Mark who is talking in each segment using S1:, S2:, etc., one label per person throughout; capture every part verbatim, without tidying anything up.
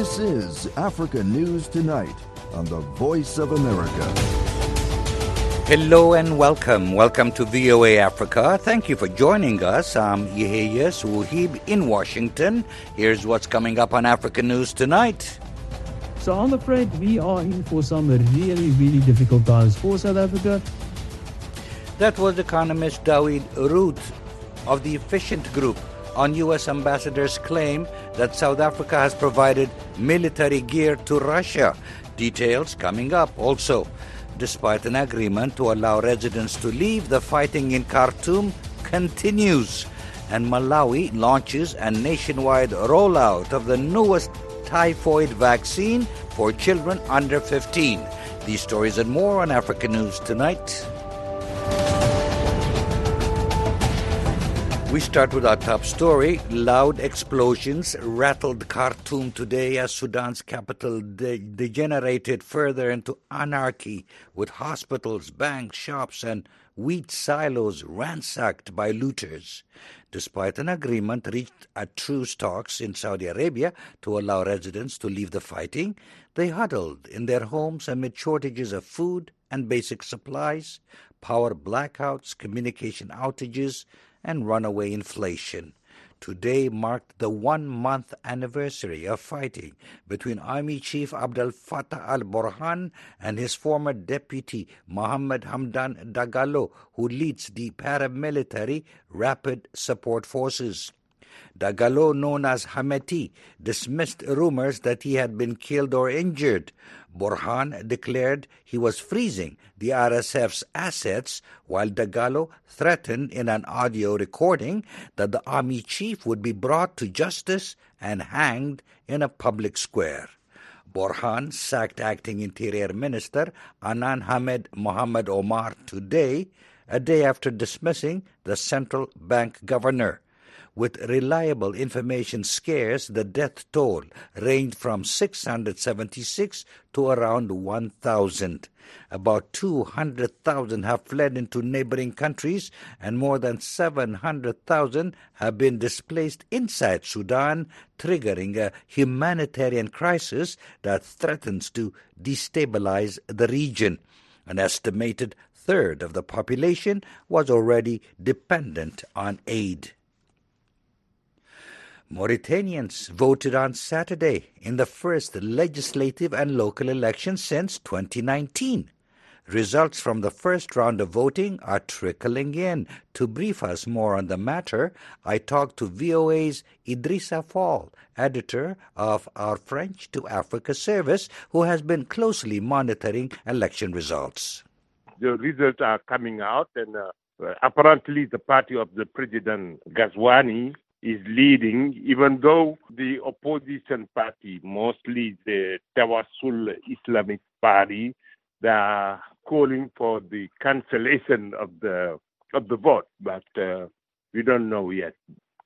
S1: This is Africa News Tonight on the Voice of America.
S2: Hello and welcome. Welcome to V O A Africa. Thank you for joining us. I'm Yeheyes Wuhib in Washington. Here's what's coming up on Africa News Tonight.
S3: So I'm afraid we are in for some really, really difficult times for South Africa.
S2: That was economist David Root of the Efficient Group on U S ambassador's claim that South Africa has provided military gear to Russia. Details coming up also. Despite an agreement to allow residents to leave, the fighting in Khartoum continues. And Malawi launches a nationwide rollout of the newest typhoid vaccine for children under fifteen. These stories and more on Africa News Tonight. We start with our top story. Loud explosions rattled Khartoum today as Sudan's capital de- degenerated further into anarchy, with hospitals, banks, shops, and wheat silos ransacked by looters. Despite an agreement reached at truce talks in Saudi Arabia to allow residents to leave the fighting, they huddled in their homes amid shortages of food and basic supplies, power blackouts, communication outages, and runaway inflation. Today marked the one-month anniversary of fighting between Army Chief Abdel Fattah al-Burhan and his former deputy Mohammed Hamdan Dagalo, who leads the paramilitary Rapid Support Forces. Dagalo, known as Hameti, dismissed rumors that he had been killed or injured. Burhan declared he was freezing the R S F's assets, while Dagalo threatened in an audio recording that the army chief would be brought to justice and hanged in a public square. Burhan sacked acting Interior Minister Anan Hamed Mohammed Omar today, a day after dismissing the central bank governor. With reliable information scarce, the death toll ranged from six hundred seventy-six to around one thousand. About two hundred thousand have fled into neighboring countries, and more than seven hundred thousand have been displaced inside Sudan, triggering a humanitarian crisis that threatens to destabilize the region. An estimated third of the population was already dependent on aid. Mauritanians voted on Saturday in the first legislative and local election since twenty nineteen. Results from the first round of voting are trickling in. To brief us more on the matter, I talked to V O A's Idrissa Fall, editor of our French to Africa service, who has been closely monitoring election results.
S4: The results are coming out, and uh, apparently the party of the President Ghazouani is leading, even though the opposition party, mostly the Tawassul Islamic Party, they are calling for the cancellation of the of the vote, but uh, we don't know yet.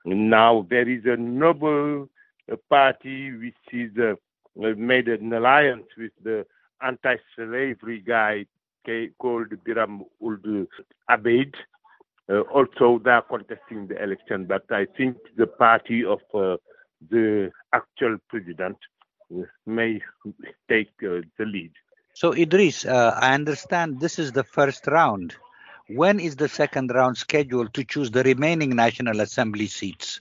S4: Now there is a noble uh, party which is uh, made an alliance with the anti-slavery guy called Biram Ould Abeid. Uh, also, they are contesting the election, but I think the party of uh, the actual president uh, may take uh, the lead.
S2: So, Idris, uh, I understand this is the first round. When is the second round scheduled to choose the remaining National Assembly seats?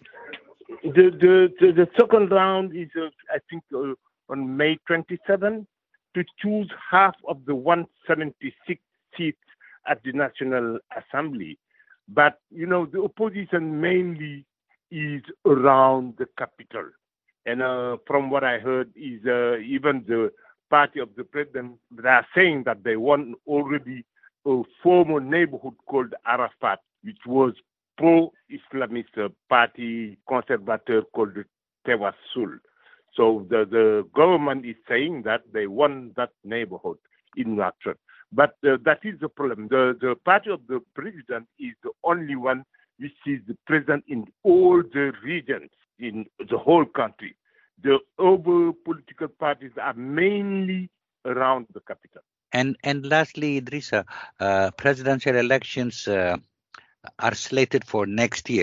S4: The the, the, the second round is, uh, I think, uh, on May twenty-seventh to choose half of the one hundred seventy-six seats at the National Assembly. But, you know, the opposition mainly is around the capital. And uh, from what I heard is uh, even the party of the president, they are saying that they won already a former neighborhood called Arafat, which was pro-Islamist uh, party conservator called Tawassul. So the, the government is saying that they won that neighborhood in Nouakchott. But uh, that is the problem. The, the party of the president is the only one which is the president in all the regions in the whole country. The other political parties are mainly around the capital.
S2: And and lastly, Idrissa, uh, presidential elections uh, are slated for next year.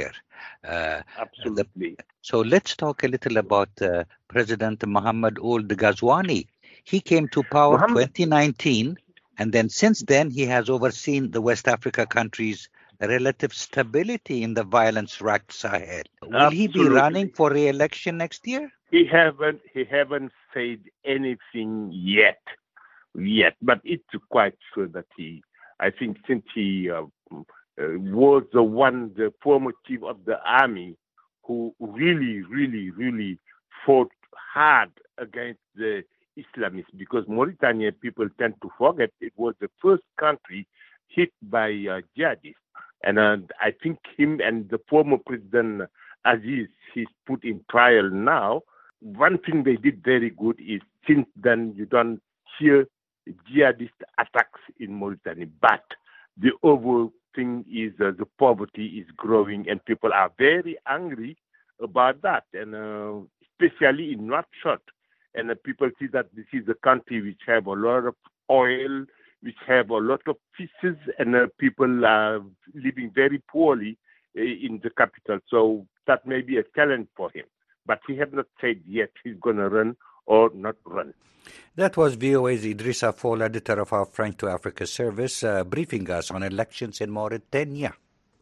S2: Uh,
S4: Absolutely.
S2: The, so let's talk a little about uh, President Mohamed Ould Ghazouani. He came to power
S4: Mohammed,
S2: twenty nineteen, and then since then he has overseen the West Africa countries' relative stability in the violence-racked Sahel. Will he be
S4: absolutely.
S2: running for re-election next year?
S4: He haven't he haven't said anything yet, yet. But it's quite sure that he. I think since he uh, uh, was the one, the former chief of the army, who really, really, really fought hard against the Islamists, because Mauritania people tend to forget it was the first country hit by uh, jihadists. And uh, I think him and the former President Aziz, he's put in trial now. One thing they did very good is since then you don't hear jihadist attacks in Mauritania. But the overall thing is uh, the poverty is growing and people are very angry about that. And uh, especially in Nouakchott. And uh, people see that this is a country which have a lot of oil, which have a lot of fishes, and uh, people are living very poorly uh, in the capital. So that may be a challenge for him. But he has not said yet he's going to run or not run.
S2: That was V O A's Idrissa Fall, editor of our French to Africa service, uh, briefing us on elections in Mauritania.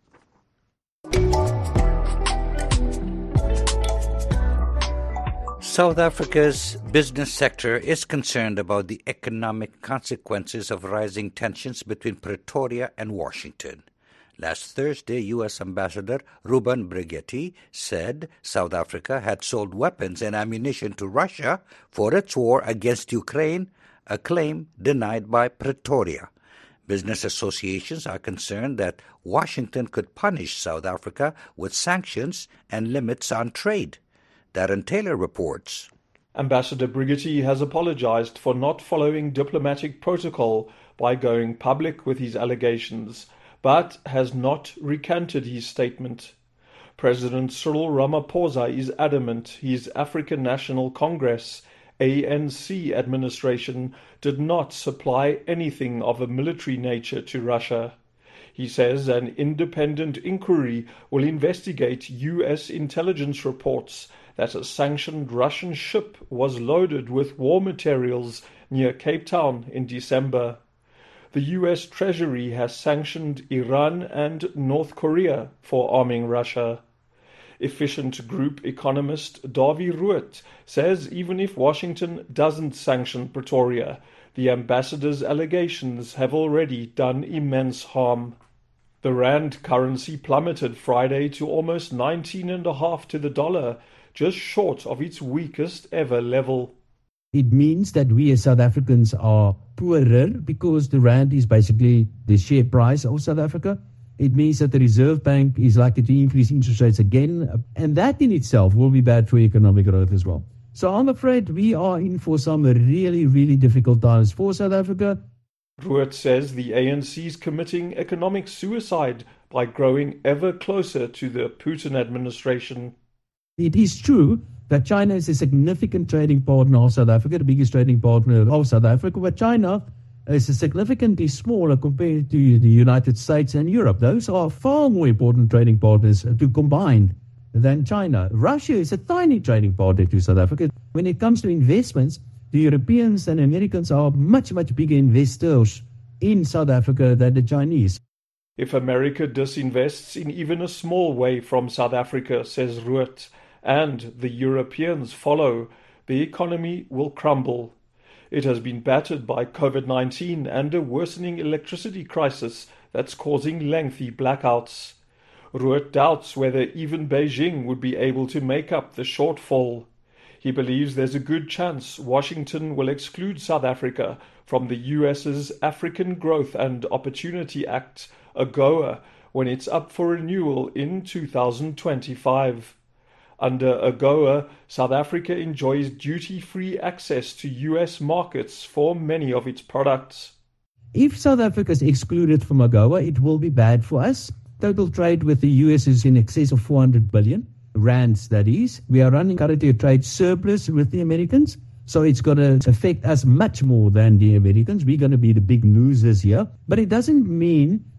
S2: South Africa's business sector is concerned about the economic consequences of rising tensions between Pretoria and Washington. Last Thursday, U S Ambassador Ruben Brigetti said South Africa had sold weapons and ammunition to Russia for its war against Ukraine, a claim denied by Pretoria. Business associations are concerned that Washington could punish South Africa with sanctions and limits on trade. Darren Taylor reports.
S5: Ambassador Brigetti has apologized for not following diplomatic protocol by going public with his allegations, but has not recanted his statement. President Cyril Ramaphosa is adamant his African National Congress, A N C administration, did not supply anything of a military nature to Russia. He says an independent inquiry will investigate U S intelligence reports that a sanctioned Russian ship was loaded with war materials near Cape Town in December. The U S Treasury has sanctioned Iran and North Korea for arming Russia. Efficient Group economist Dawie Ruet says even if Washington doesn't sanction Pretoria, the ambassador's allegations have already done immense harm. The rand currency plummeted Friday to almost nineteen and a half to the dollar, just short of its weakest ever level.
S3: It means that we as South Africans are poorer because the rand is basically the share price of South Africa. It means that the Reserve Bank is likely to increase interest rates again, and that in itself will be bad for economic growth as well. So I'm afraid we are in for some really, really difficult times for South Africa.
S5: Ruet says the A N C is committing economic suicide by growing ever closer to the Putin administration.
S3: It is true that China is a significant trading partner of South Africa, the biggest trading partner of South Africa, but China is significantly smaller compared to the United States and Europe. Those are far more important trading partners to combine than China. Russia is a tiny trading partner to South Africa. When it comes to investments, the Europeans and Americans are much, much bigger investors in South Africa than the Chinese.
S5: If America disinvests in even a small way from South Africa, says Ruet, and the Europeans follow, the economy will crumble. It has been battered by COVID nineteen and a worsening electricity crisis that's causing lengthy blackouts. Ruet doubts whether even Beijing would be able to make up the shortfall. He believes there's a good chance Washington will exclude South Africa from the U S's African Growth and Opportunity Act, AGOA, when it's up for renewal in two thousand twenty-five. Under AGOA, South Africa enjoys duty-free access to U S markets for many of its products.
S3: If South Africa is excluded from AGOA, it will be bad for us. Total trade with the U S is in excess of four hundred billion rands, that is. We are running currently a trade surplus with the Americans, so it's going to affect us much more than the Americans. We're going to be the big losers here. But it doesn't mean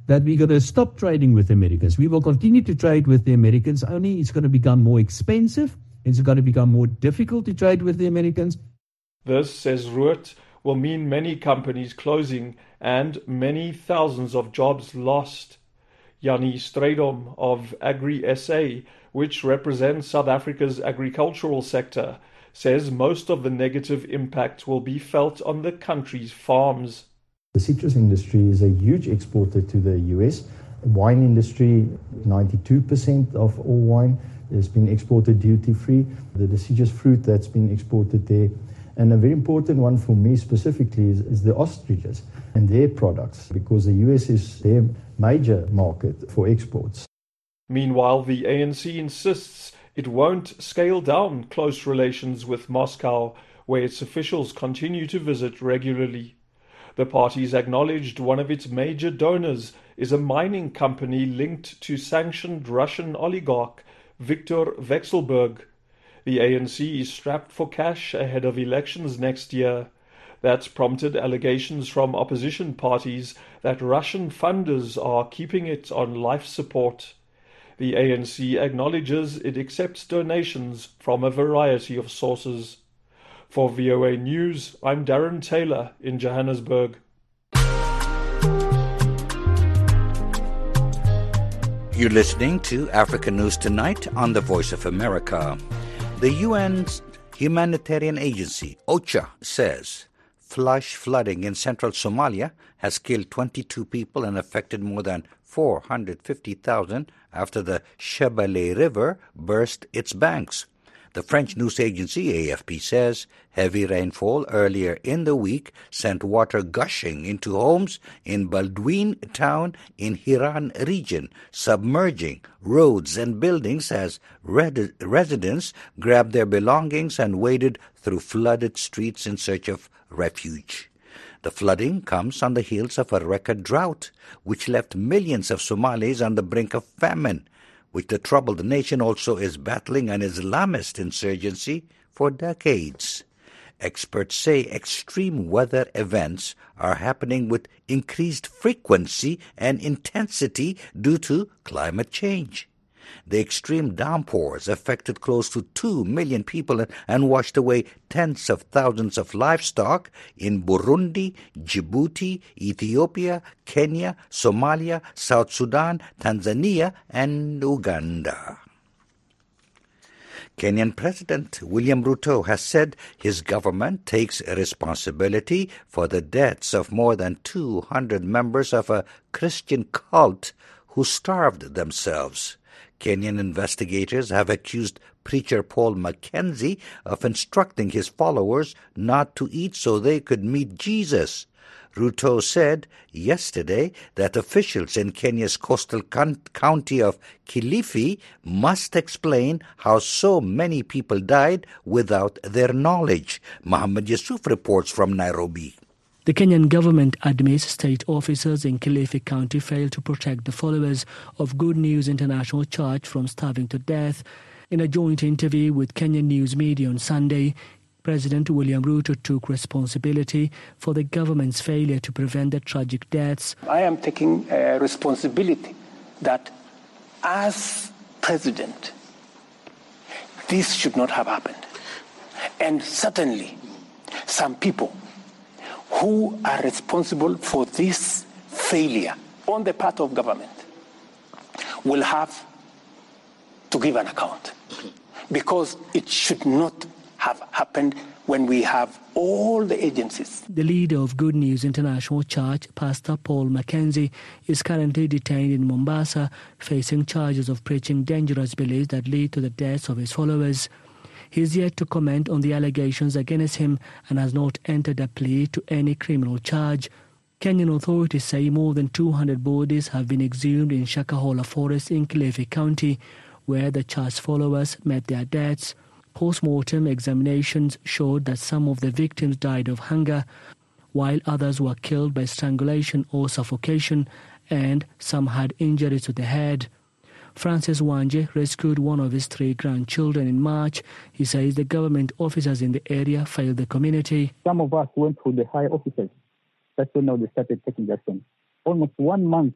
S3: that we're going to stop trading with the Americans. We will continue to trade with the Americans, only it's going to become more expensive. It's going to become more difficult to trade with the Americans.
S5: This, says Ruud, will mean many companies closing and many thousands of jobs lost. Jannie Strydom of Agri S A, which represents South Africa's agricultural sector, says most of the negative impact will be felt on the country's farms.
S6: The citrus industry is a huge exporter to the U S. The wine industry, ninety-two percent of all wine has been exported duty-free. The deciduous fruit that's been exported there. And a very important one for me specifically is, is the ostriches and their products, because the U S is their major market for exports.
S5: Meanwhile, the A N C insists it won't scale down close relations with Moscow, where its officials continue to visit regularly. The party's acknowledged one of its major donors is a mining company linked to sanctioned Russian oligarch Viktor Vekselberg. The A N C is strapped for cash ahead of elections next year. That's prompted allegations from opposition parties that Russian funders are keeping it on life support. The A N C acknowledges it accepts donations from a variety of sources. For V O A News, I'm Darren Taylor in Johannesburg.
S2: You're listening to Africa News Tonight on the Voice of America. The U N's humanitarian agency, OCHA, says flash flooding in central Somalia has killed twenty-two people and affected more than four hundred fifty thousand after the Shebele River burst its banks. The French news agency A F P says heavy rainfall earlier in the week sent water gushing into homes in Baldwin town in Hiran region, submerging roads and buildings as red- residents grabbed their belongings and waded through flooded streets in search of refuge. The flooding comes on the heels of a record drought, which left millions of Somalis on the brink of famine, which the troubled nation also is battling an Islamist insurgency for decades. Experts say extreme weather events are happening with increased frequency and intensity due to climate change. The extreme downpours affected close to two million people and washed away tens of thousands of livestock in Burundi, Djibouti, Ethiopia, Kenya, Somalia, South Sudan, Tanzania, and Uganda. Kenyan President William Ruto has said his government takes responsibility for the deaths of more than two hundred members of a Christian cult who starved themselves. Kenyan investigators have accused preacher Paul Mackenzie of instructing his followers not to eat so they could meet Jesus. Ruto said yesterday that officials in Kenya's coastal con- county of Kilifi must explain how so many people died without their knowledge. Mohammed Yusuf reports from Nairobi.
S7: The Kenyan government admits state officers in Kilifi County failed to protect the followers of Good News International Church from starving to death. In a joint interview with Kenyan News Media on Sunday, President William Ruto took responsibility for the government's failure to prevent the tragic deaths.
S8: I am taking uh, responsibility that as president, this should not have happened. And certainly, some people who are responsible for this failure on the part of government will have to give an account, because it should not have happened when we have all the agencies.
S7: The leader of Good News International Church, Pastor Paul Mackenzie, is currently detained in Mombasa, facing charges of preaching dangerous beliefs that lead to the deaths of his followers. He is yet to comment on the allegations against him and has not entered a plea to any criminal charge. Kenyan authorities say more than two hundred bodies have been exhumed in Shakahola Forest in Kilifi County, where the church followers met their deaths. Post-mortem examinations showed that some of the victims died of hunger, while others were killed by strangulation or suffocation, and some had injuries to the head. Francis Wanje rescued one of his three grandchildren in March. He says the government officers in the area failed the community.
S9: Some of us went to the high officers. That's when now they started taking action. Almost one month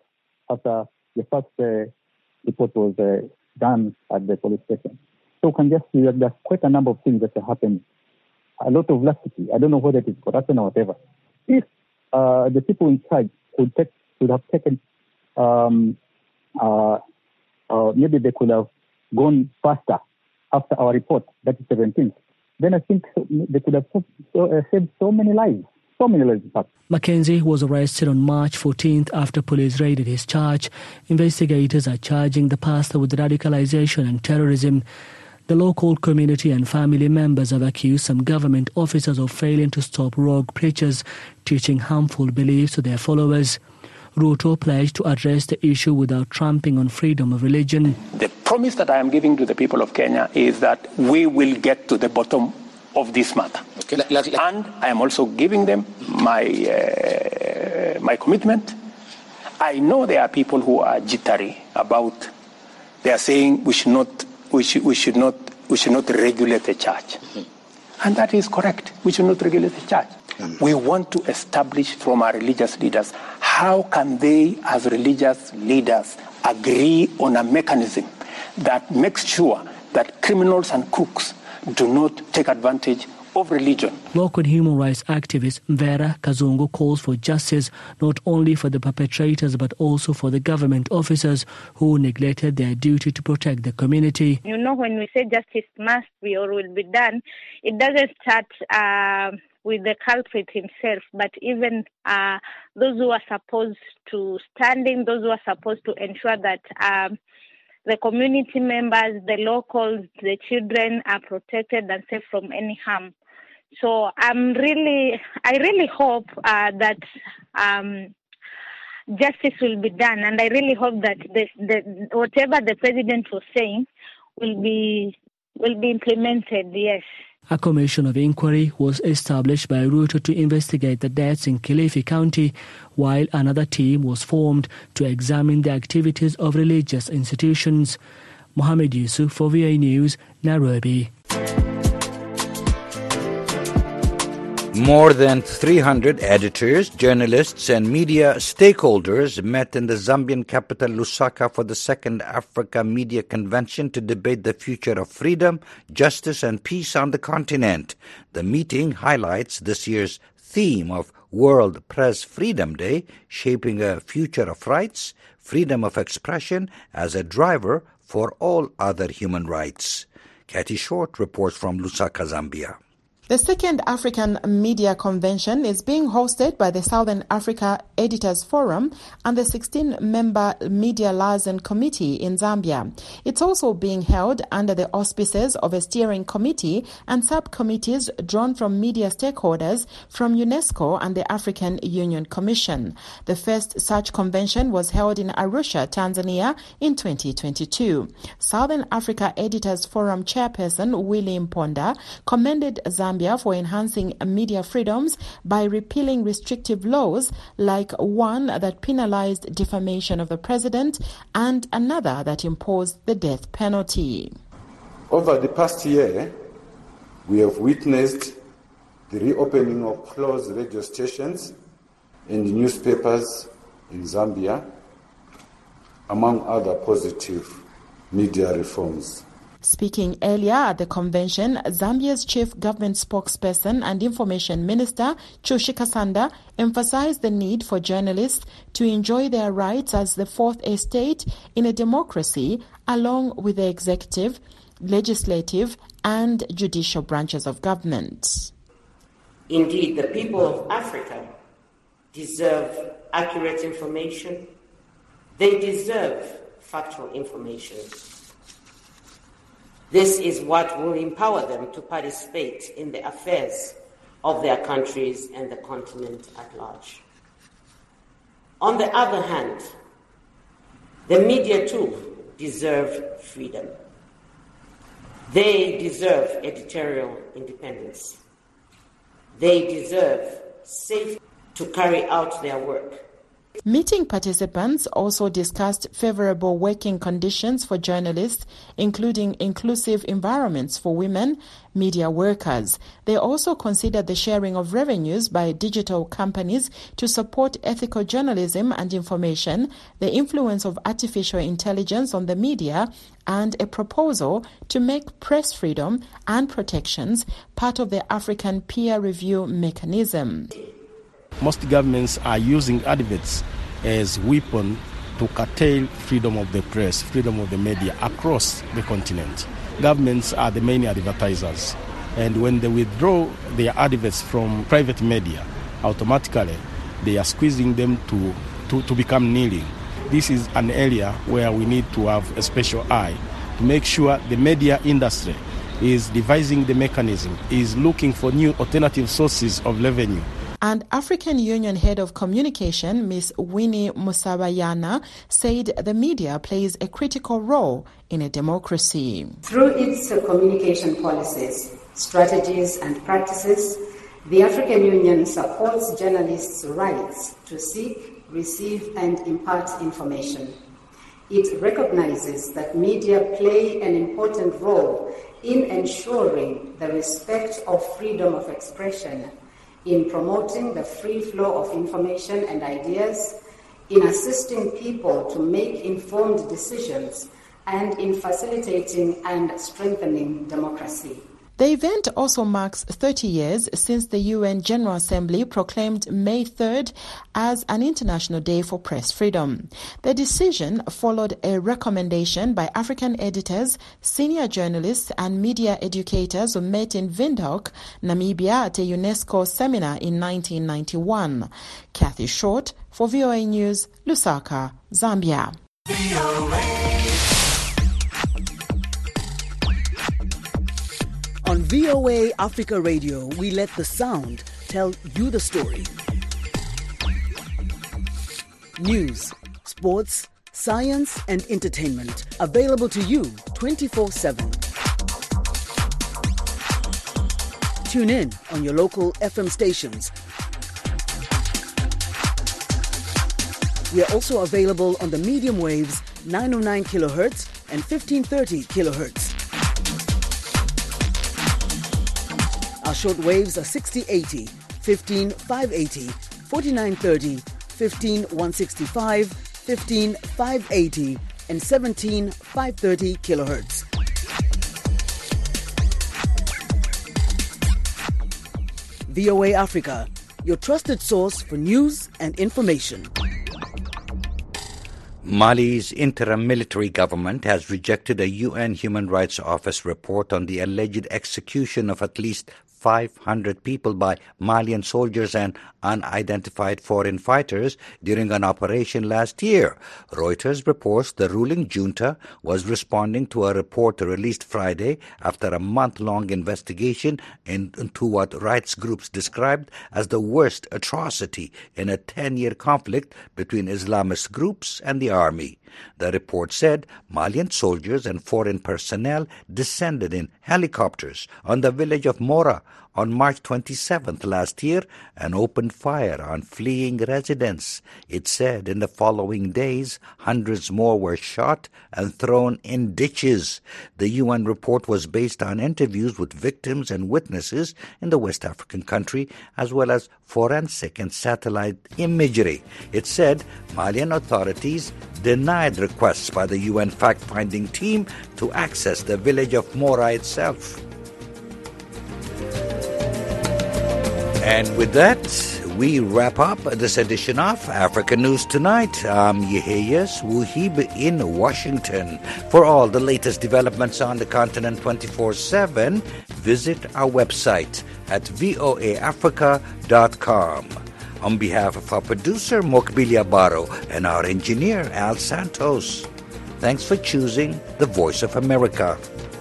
S9: after the first uh, report was uh, done at the police station. So you can just see that there's quite a number of things that are happening. A lot of laxity. I don't know whether it is corruption or whatever. If uh, the people in charge could take, could have taken, um, uh, uh, maybe they could have gone faster after our report, that is seventeenth, then I think they could have saved so, uh, saved so many lives. So many lives, in fact.
S7: Mackenzie was arrested on March fourteenth after police raided his church. Investigators are charging the pastor with radicalization and terrorism. The local community and family members have accused some government officers of failing to stop rogue preachers teaching harmful beliefs to their followers. Ruto pledged to address the issue without trampling on freedom of religion.
S8: The promise that I am giving to the people of Kenya is that we will get to the bottom of this matter. Okay. Like, like, and I am also giving them my, uh, my commitment. I know there are people who are jittery about, they are saying we should not We should, we should not we should not regulate the church. Mm-hmm. And that is correct. We should not regulate the church. Mm-hmm. We want to establish from our religious leaders, how can they, as religious leaders, agree on a mechanism that makes sure that criminals and crooks do not take advantage of religion.
S7: Local human rights activist Vera Kazungu calls for justice not only for the perpetrators but also for the government officers who neglected their duty to protect the community.
S10: You know, when we say justice must be or will be done, it doesn't start uh, with the culprit himself, but even uh, those who are supposed to stand in, those who are supposed to ensure that um, the community members, the locals, the children are protected and safe from any harm. So I'm really, I really hope uh, that um, justice will be done, and I really hope that the, the, whatever the president was saying will be will be implemented. Yes.
S7: A commission of inquiry was established by Ruto to investigate the deaths in Kilifi County, while another team was formed to examine the activities of religious institutions. Mohammed Yusuf for V A News, Nairobi.
S2: More than three hundred editors, journalists and media stakeholders met in the Zambian capital Lusaka for the second Africa Media Convention to debate the future of freedom, justice and peace on the continent. The meeting highlights this year's theme of World Press Freedom Day, shaping a future of rights, freedom of expression as a driver for all other human rights. Katie Short reports from Lusaka, Zambia.
S11: The second African Media Convention is being hosted by the Southern Africa Editors Forum and the sixteen-member Media Liaison Committee in Zambia. It's also being held under the auspices of a steering committee and subcommittees drawn from media stakeholders from UNESCO and the African Union Commission. The first such convention was held in Arusha, Tanzania in twenty twenty-two. Southern Africa Editors Forum chairperson Willy Mponda commended Zambia for enhancing media freedoms by repealing restrictive laws like one that penalized defamation of the president and another that imposed the death penalty.
S12: Over the past year, we have witnessed the reopening of closed radio stations and newspapers in Zambia, among other positive media reforms.
S11: Speaking earlier at the convention, Zambia's chief government spokesperson and information minister, Chushi Kasanda, emphasized the need for journalists to enjoy their rights as the fourth estate in a democracy, along with the executive, legislative, and judicial branches of government.
S13: Indeed, the people of Africa deserve accurate information. They deserve factual information. This is what will empower them to participate in the affairs of their countries and the continent at large. On the other hand, the media too deserve freedom. They deserve editorial independence. They deserve safety to carry out their work.
S11: Meeting participants also discussed favorable working conditions for journalists, including inclusive environments for women, media workers. They also considered the sharing of revenues by digital companies to support ethical journalism and information, the influence of artificial intelligence on the media, and a proposal to make press freedom and protections part of the African peer review mechanism.
S14: Most governments are using adverts as weapon to curtail freedom of the press, freedom of the media across the continent. Governments are the main advertisers, and when they withdraw their adverts from private media, automatically they are squeezing them to, to, to become kneeling. This is an area where we need to have a special eye to make sure the media industry is devising the mechanism, is looking for new alternative sources of revenue.
S11: And African Union Head of Communication, Miz Winnie Musabayana, said the media plays a critical role in a democracy.
S15: Through its communication policies, strategies and practices, the African Union supports journalists' rights to seek, receive and impart information. It recognizes that media play an important role in ensuring the respect of freedom of expression, in promoting the free flow of information and ideas, in assisting people to make informed decisions, and in facilitating and strengthening democracy.
S11: The event also marks thirty years since the U N General Assembly proclaimed May third as an International Day for Press Freedom. The decision followed a recommendation by African editors, senior journalists and media educators who met in Windhoek, Namibia at a UNESCO seminar in nineteen ninety-one. Kathy Short for V O A News, Lusaka, Zambia.
S16: On V O A Africa Radio, we let the sound tell you the story. News, sports, science and entertainment available to you twenty-four seven. Tune in on your local F M stations. We are also available on the medium waves nine oh nine kilohertz and fifteen thirty kilohertz. Our short waves are sixty eighty, fifteen five eighty, forty-nine thirty, fifteen one sixty-five, fifteen five eighty, and seventeen five thirty kilohertz. V O A Africa, your trusted source for news and information.
S2: Mali's interim military government has rejected a U N Human Rights Office report on the alleged execution of at least five hundred people by Malian soldiers and unidentified foreign fighters during an operation last year. Reuters reports the ruling junta was responding to a report released Friday after a month-long investigation into what rights groups described as the worst atrocity in a ten-year conflict between Islamist groups and the army. The report said Malian soldiers and foreign personnel descended in helicopters on the village of Mora on March twenty-seventh last year and opened fire on fleeing residents. It said in the following days, hundreds more were shot and thrown in ditches. The U N report was based on interviews with victims and witnesses in the West African country, as well as forensic and satellite imagery. It said Malian authorities denied requests by the U N fact-finding team to access the village of Mora itself. And with that, we wrap up this edition of Africa News Tonight. I'm Yeheyes Wuhib in Washington. For all the latest developments on the continent twenty-four seven, visit our website at voa africa dot com. On behalf of our producer, Mokbilia Baro, and our engineer, Al Santos, thanks for choosing the Voice of America.